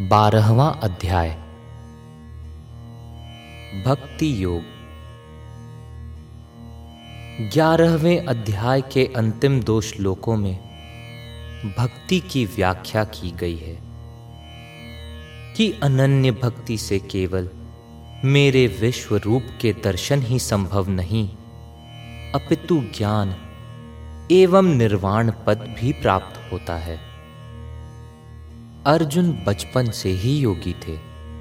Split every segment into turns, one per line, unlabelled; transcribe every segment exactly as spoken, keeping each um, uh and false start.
बारहवां अध्याय भक्ति योग। ग्यारहवें अध्याय के अंतिम दो श्लोकों में भक्ति की व्याख्या की गई है कि अनन्य भक्ति से केवल मेरे विश्व रूप के दर्शन ही संभव नहीं, अपितु ज्ञान एवं निर्वाण पद भी प्राप्त होता है। अर्जुन बचपन से ही योगी थे।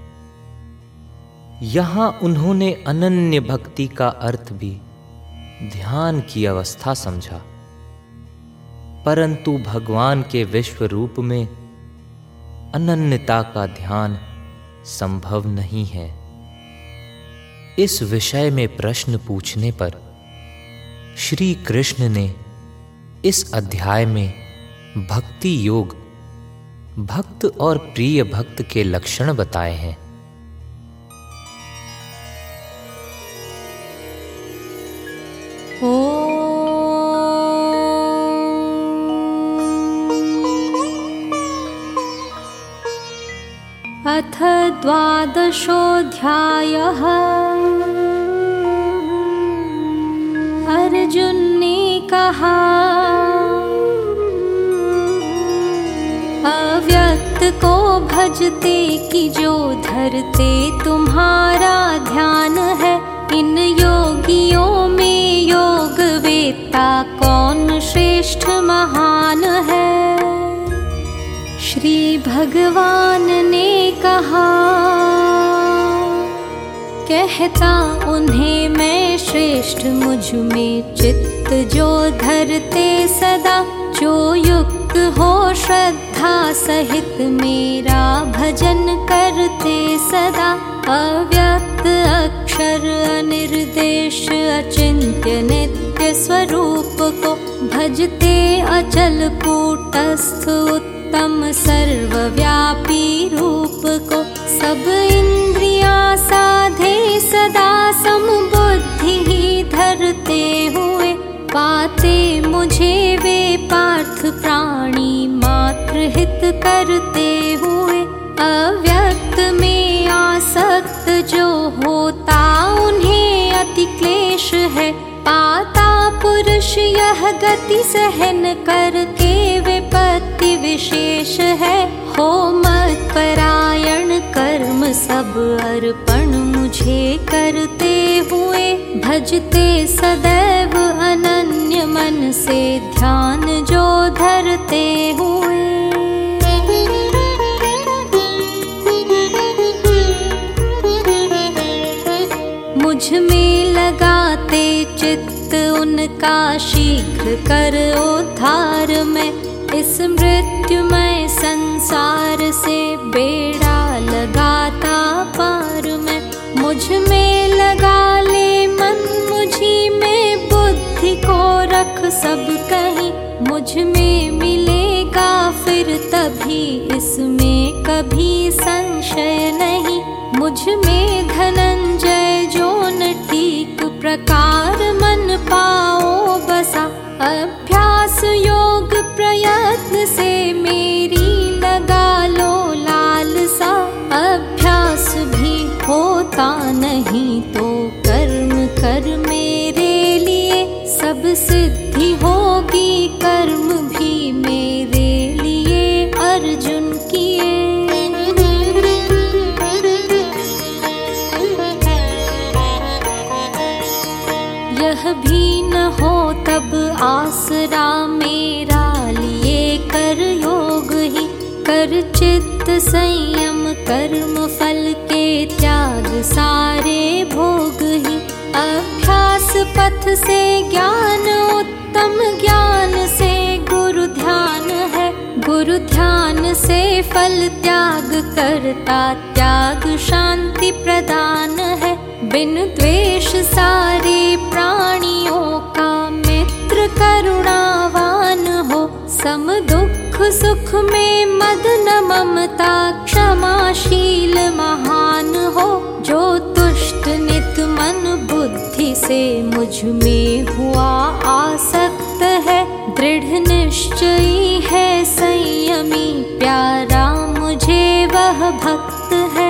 यहां उन्होंने अनन्य भक्ति का अर्थ भी ध्यान की अवस्था समझा, परंतु भगवान के विश्व रूप में अनन्यता का ध्यान संभव नहीं है। इस विषय में प्रश्न पूछने पर श्री कृष्ण ने इस अध्याय में भक्ति योग, भक्त और प्रिय भक्त के लक्षण बताए हैं।
अथ द्वादशोऽध्यायः। अर्जुन ने कहा, अव्यक्त को भजते कि जो धरते तुम्हारा ध्यान है। इन योगियों में योग वेत्ता कौन श्रेष्ठ महान है। श्री भगवान ने कहा, कहता उन्हें मैं श्रेष्ठ, मुझ में चित्त जो धरते सदा, जो युक्त हो श्रद्धा सहित मेरा भजन करते सदा। अव्यक्त अक्षर अनिर्देश अचिंत्य नित्य स्वरूप को भजते, अचल कूटस्थ उत्तम सर्वव्यापी रूप को। सब इंद्रियां साधे सदा समबुद्धि ही धरते हुए, पाते मुझे वे पार्थ प्राणी मात्र हित करते हुए। अव्यक्त में आसक्त जो होता उन्हें अति क्लेश है। पाता पुरुष यह गति सहन करके विपत्ति विशेष है। हो मत परायण कर्म सब अर्पण मुझे करते हुए, भजते सदैव अनन्य मन से ध्यान जो धरते हुए। मुझ में लगाते चित्त उनका शीघ्र कर उद्धार में। इस मृत्युमय संसार से बेड़ा लगाता पार में। मुझ में लगा ले मन, मुझी में बुद्धि को रख सब कहीं। मुझ में मिलेगा फिर तभी, इसमें कभी संशय नहीं। मुझ में धनंजय जो न ठीक प्रकार मन पाओ बसा। अभ्यास योग प्रयत्न से मेरी लगा लो लालसा। अभ्यास भी होता नहीं तो कर्म कर मेरे लिए, सब सिद्धि होगी कर्म भी मेरे लिए अर्जुन किए। यह भी न हो तब आसरा मेरा लिए कर योग ही। कर चित्त संयम कर्म फल के त्याग सारे भोग ही। अभ्यास पथ से ज्ञान उत्तम ज्ञान से गुरु ध्यान है। गुरु ध्यान से फल त्याग करता, त्याग शांति प्रदान है। बिन द्वेष सारे प्राणियों का मित्र करुणावान हो। सम दुख सुख में मद न ममता, क्षमाशील महान हो। जो तुष्ट नित मन बुद्धि से मुझ में हुआ आसक्त है। दृढ़ निश्चयी है संयमी प्यारा मुझे वह भक्त है।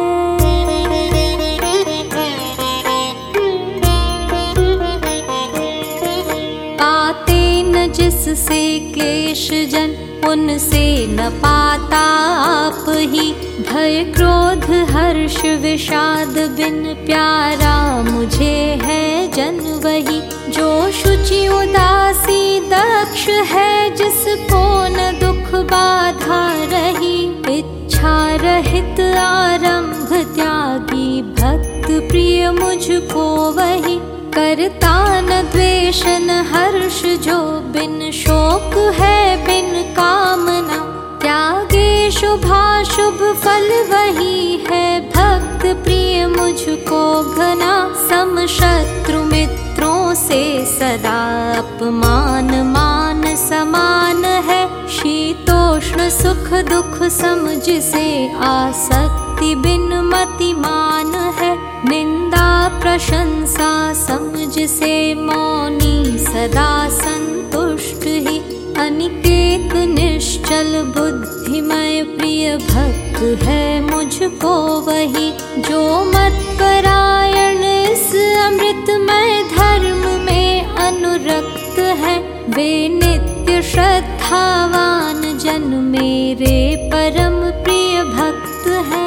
पाते न जिससे क्लेश जन, उनसे न पाता आप ही। भय क्रोध हर्ष विषाद बिन प्यारा मुझे है जन वही। जो शुचि उदासी दक्ष है, जिसको न दुख बाधा रही। इच्छा रहित आरंभ त्यागी, भक्त प्रिय मुझको वही। करता न द्वेष न हर्ष, जो बिन शोक है बिन कामना। त्यागे शुभाशुभ फल वही है, भक्त प्रिय मुझको घना। सम शत्रु मित्रों से सदा अपमान मान समान है। शीतोष्ण सुख दुख समझ से, आसक्ति बिन मति मान है। निंदा प्रशंसा समझ से, मौनी सदा संतुष्ट ही। अनिकेत निश्चल बुद्धिमय प्रिय भक्त है मुझको वही। जो मत परायण इस अमृतमय धर्म में अनुरक्त है। वे नित्य श्रद्धावान जन मेरे परम प्रिय भक्त हैं।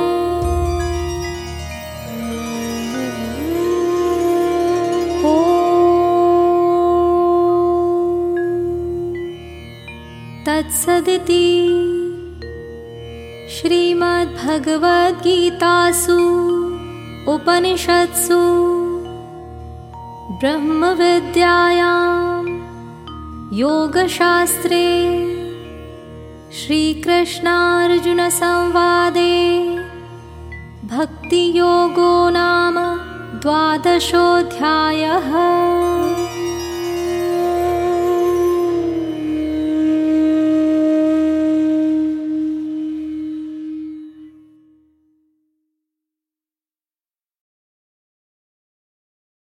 तत्सदिति श्रीमद्भगवद्गीतासु उपनिषत्सु ब्रह्मविद्यायां योगशास्त्रे श्रीकृष्णार्जुनसंवादे भक्तियोगो नाम द्वादशोऽध्यायः।